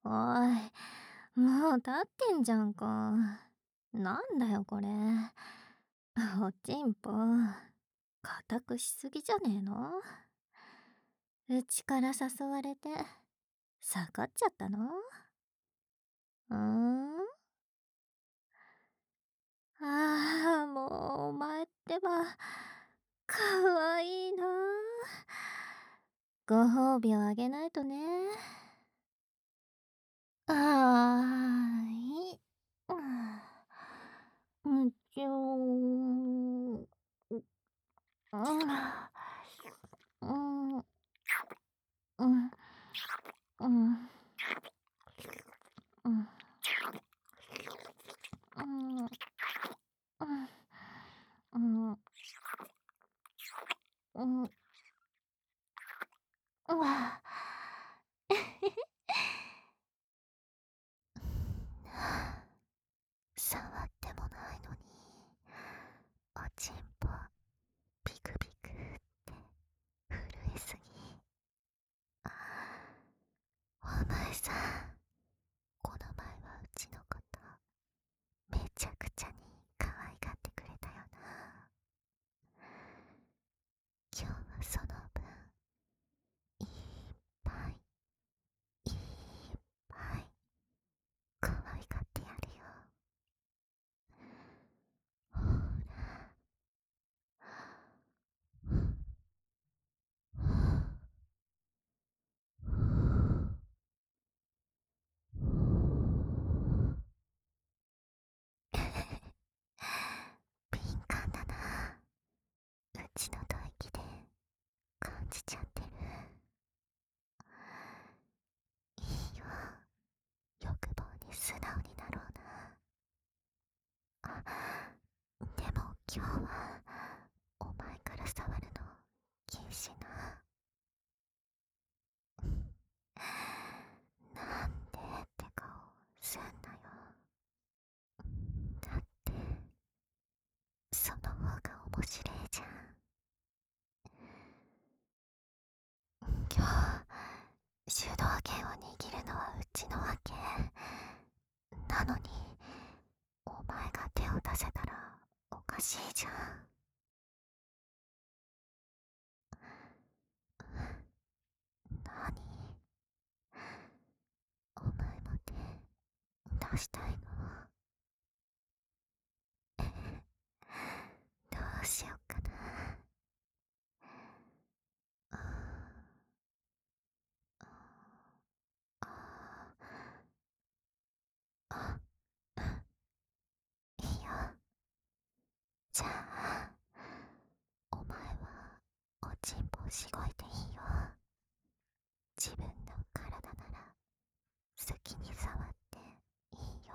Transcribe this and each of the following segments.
おい、もう立ってんじゃんか。なんだよこれ。おちんぽ、硬くしすぎじゃねえの？うちから誘われて、下がっちゃったの？うーん。ああ、もうお前ってば、かわいいな。ご褒美をあげないとね。ああ、じゃう、うん、うん、うん、うん、うん、うん、うん、うん、うん、うわ。触ってもないのに、おちんぽ、ピクピクって震えすぎ。お前さ、この前はうちのこと、めちゃくちゃに可愛がってくれたよな。今日はその分、いっぱい、いっぱい、可愛がってやるよ。ほら。敏感だな。うちの吐息で感じちゃってる。いいよ。欲望に素直になろうな。あ、でも今日はお前から触るの禁止な。なんでって顔すんなよ。だってその方が面白いじゃん。今日主導権を握るのはうちのわけなのに、お前が手を出せたらおかしいじゃん。何？お前も手出したいの？どうしよっかな。あああ、いいよ。じゃあお前はおちんぽしごいていいよ。自分の体なら好きに触っていいよ。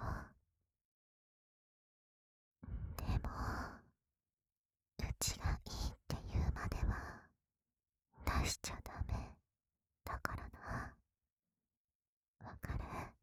でもうちがいいって言うまでは出しちゃダメだからな。わかる？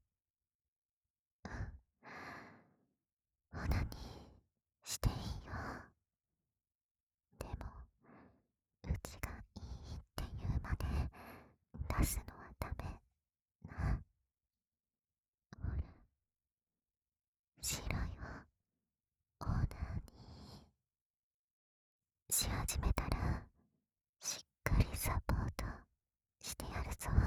オナニーしていいよ。でもうちがいいって言うまで出すのはダメな。ほら、しろよ。オナニーし始めたらしっかりサポートしてやるぞ。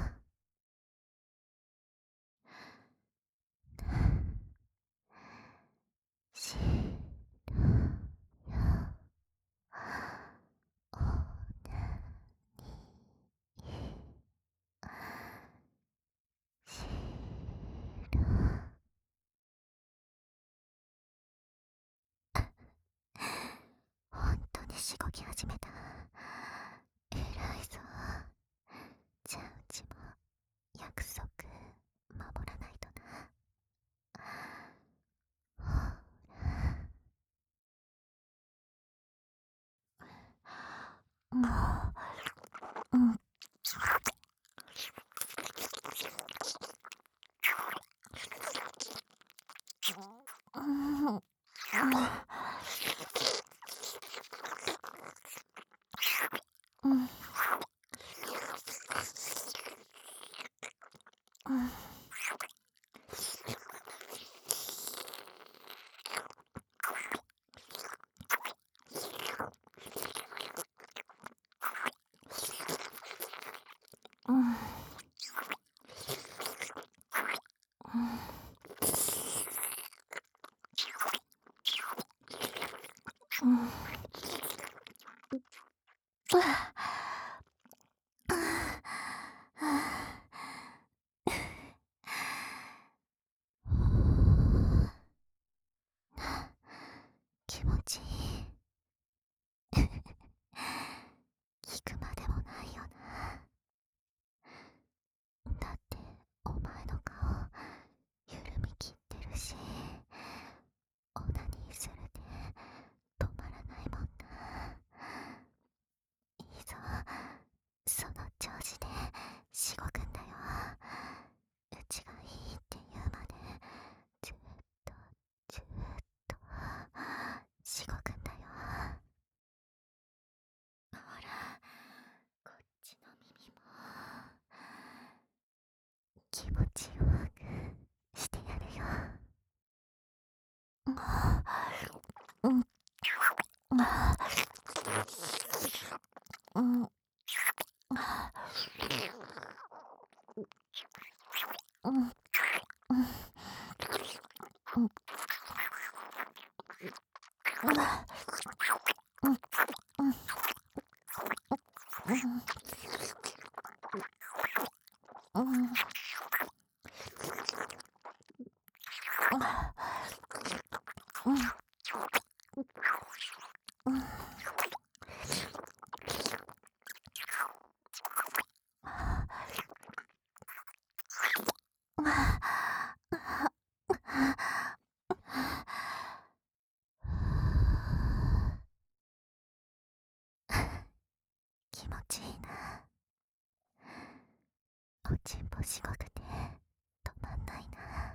しろよ。オナニーしろ。本当にしごき始めた。偉いぞ。じゃあうちも約束守らないとな。ほら。もう、うん、うん、うん、うん、うん。 うん。うん。気持ちいい。聞くまでもないよな。だってお前の顔緩みきってるし、オナニーするで止まらないもんな。いいぞ、その調子でしごくんだよ。うちがいいって言うまでずっとずっとしごくんだよ。ほら、こっちの耳も気持ちよくしてやるよ。うん、うん、うん、うん、うん、うん、気持ちいいな。おちんぽしごくて止まんないな。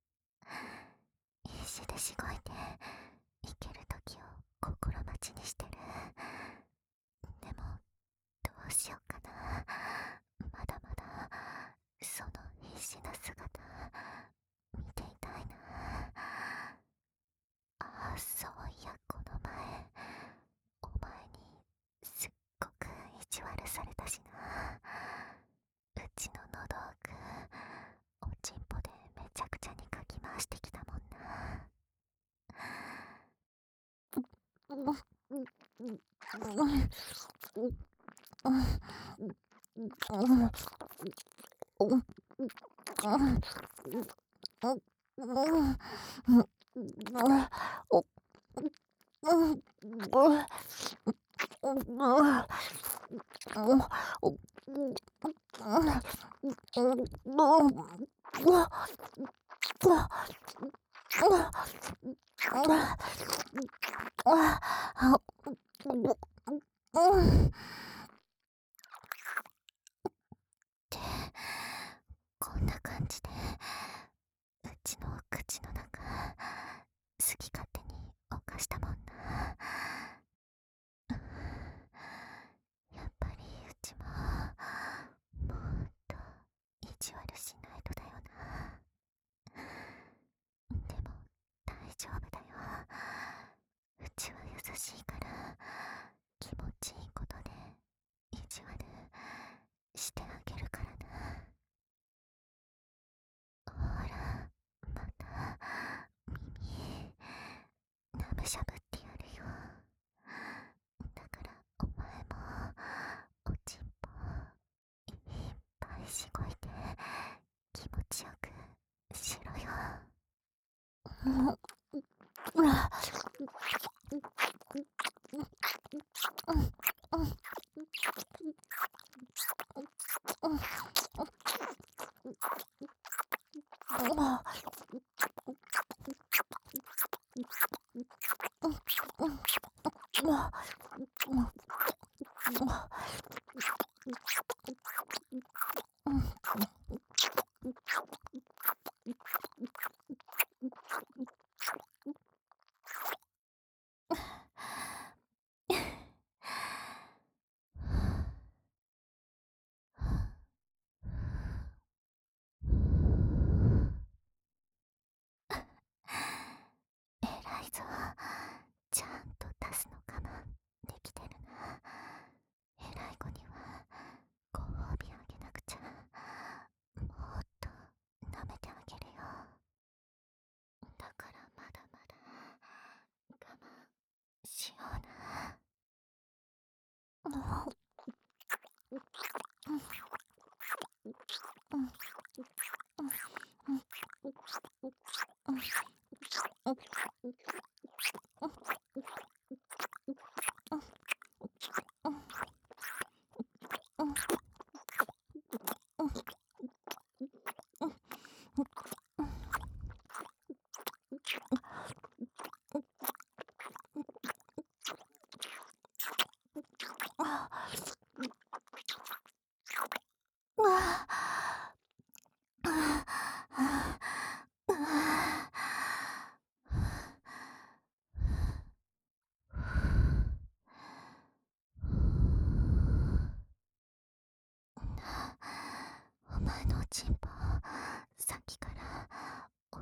必死でしごいていける時を心待ちにしてる。でもどうしようかな。まだまだその必死な姿見ていたいな。ああ、そういやこの前お前にすっごく意地悪されたしな。うちの喉奥おちんぽでめちゃくちゃにかき回してきたもんな。こんな感じでうちの口の中好き勝手に犯したもんな。やっぱりうちももっと意地悪しないとだよな。でも大丈夫だよ。うちは優しいから気持ちいいことで意地悪してあげるからな。ほら、また耳なむしゃぶってやるよ。だからお前もおちんぽいっぱいしごいて気持ちよくしろよ。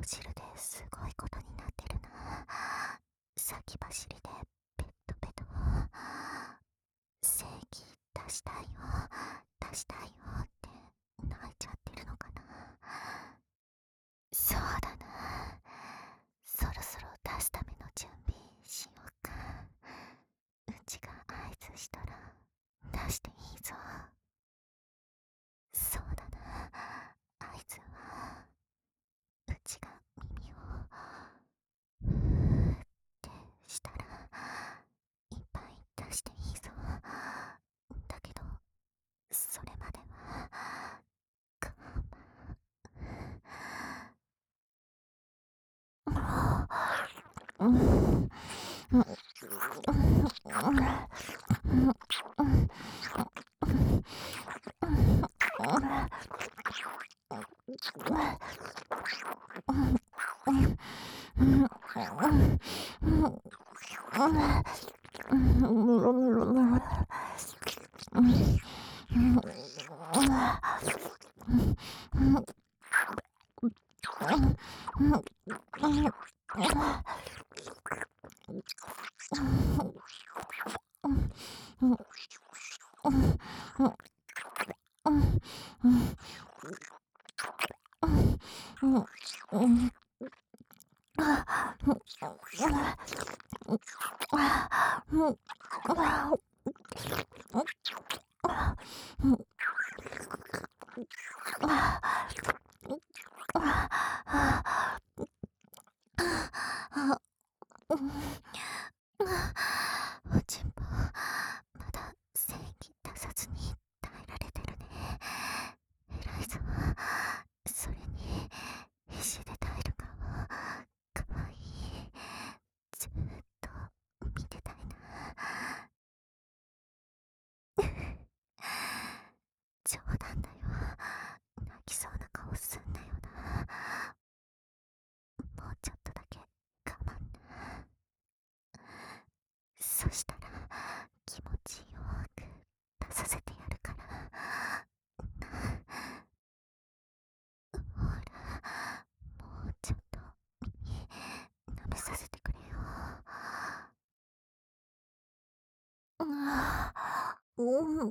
汁ですごいことになってるな。先走りでペットペト。正義出したいよ、出したいよって泣いちゃってるのかな。そうだな。そろそろ出すための準備しようか。うちが合図したら出していいぞ。そうだな。合図はうちが耳をふーってしたらいっぱい出していいぞ。だけどそれまでは我慢。おちんぽまだ正義出さずに耐えられてるね。偉いぞ。それに必死で耐える顔かわいい。ずっと見てたいな。冗談だよ。泣きそうな顔すんなよな。もうちょっとだけ我慢な。そしたら気持ちよく出させてやるから。ほら、もうちょっと耳舐めさせてくれよ。うん。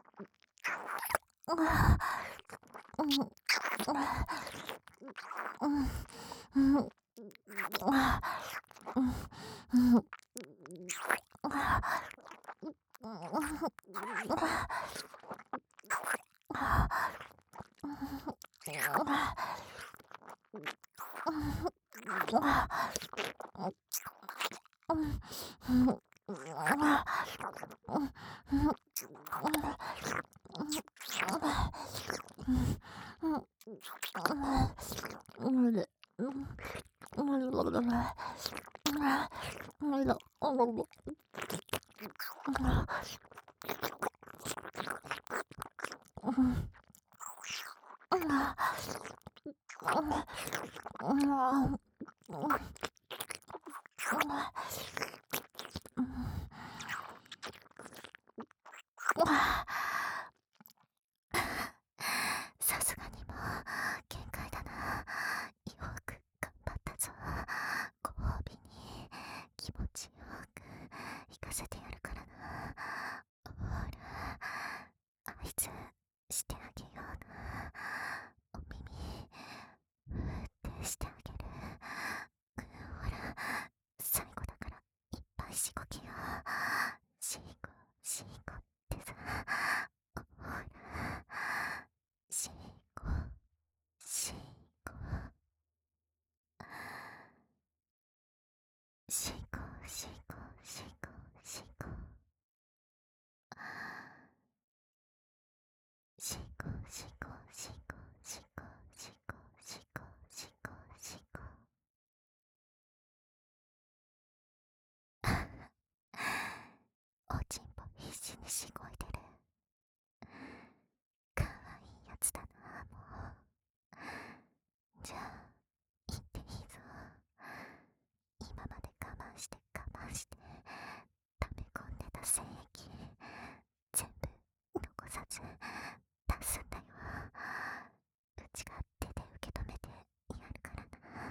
さすがにもう限界だな。よく頑張ったぞ。ご褒美に気持ちよく行かせてやるからな。ほら、合図してあげような。お耳ふーってしてあげる。ほら、最後だからいっぱいしごきよ。しごしごってさ。ほら、しごしごしごしごしごしごしごしごしごしごしごしごしごしご。おちんぽ必死にしごいでる。かわいいやつだな。もうじゃあ言っていいぞ。今まで我慢して我慢して溜め込んでた精液全部残さず出すんだよ。うちが手で受け止めてやるからな。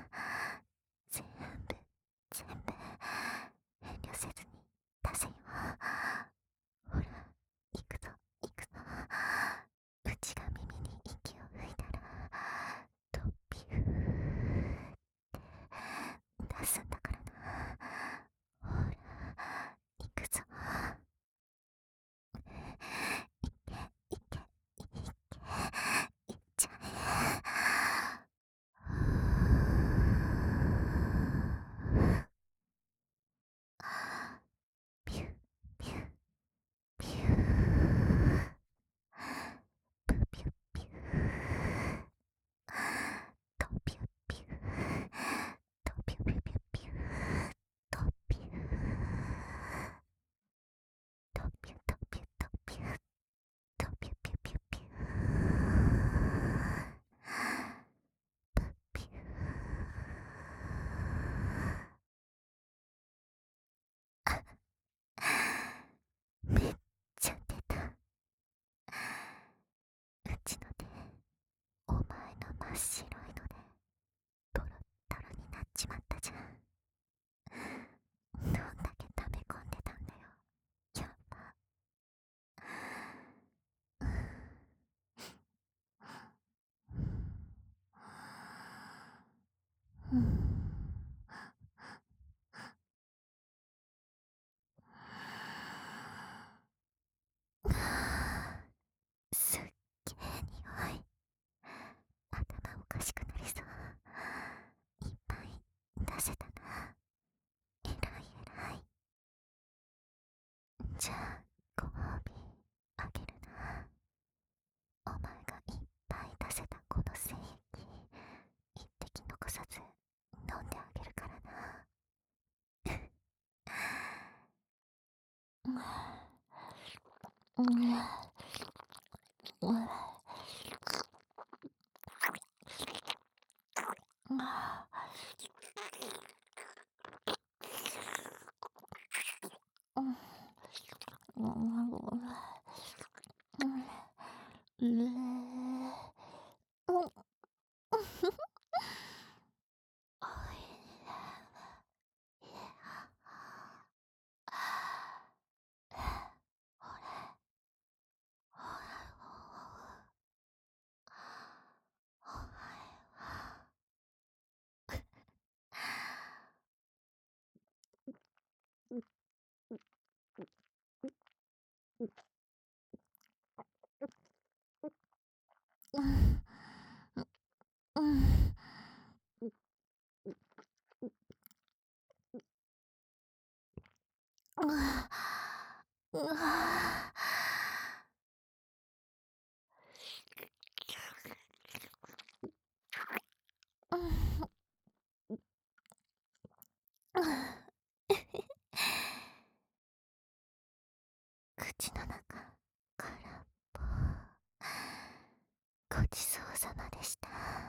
白いのでトロットロになっちまったじゃん。どんだけ溜め込んでたんだよ。やっぱ。うん。すっげえ匂い。頭おかしくなりそう。いっぱい出せたな。えらいえらい。じゃあご褒美あげるな。お前がいっぱい出せたこの精液一滴残さず飲んであげるからな。うんうんうん口の中空っぽ。ごちそうさまでした。